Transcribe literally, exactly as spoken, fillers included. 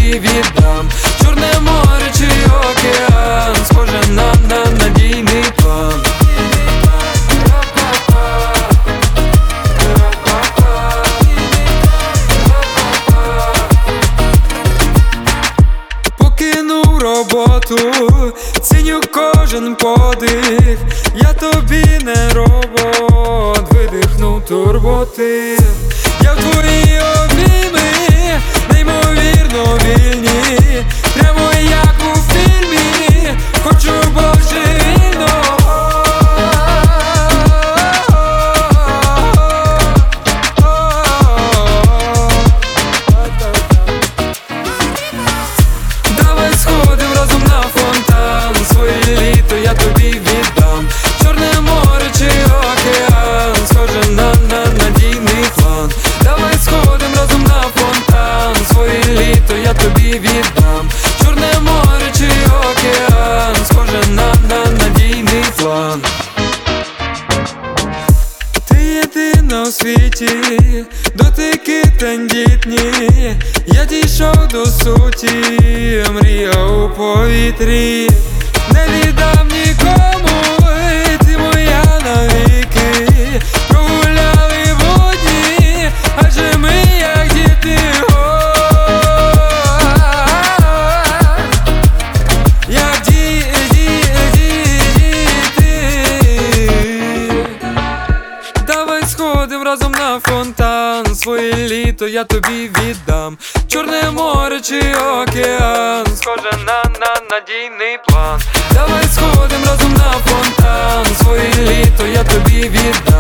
тобі віддам. Чорне море чи океан, схоже на, на надійний план. Покинув роботу, ціню кожен подих. Я тобі не робот, видихнув турботи. Я в твої обійми, неймовірно вільні, прямо як у фільмі, хочу божевільно. Давай сходим разом на фонтан, своє літо я тобі віддам. Чорне море чи океан, схоже на, на надійний план. Давай сходим разом на фонтан, своє літо я тобі віддам. Чорне море чи океан, схоже на, на надійний план. Ти єдина у світі, дотики тендітні. Я дійшов до суті, мрія у повітрі. Не віддам нікому, ти моя навіки. Прогуляли водні, адже ми як діти. Як ді, ді, ді, діти. Давай сходим разом на фонтан, своє літо я тобі віддам. Чорне море чи океан, схоже на, на надійний план. Давай сходим разом на фонтан, своє літо я тобі віддам.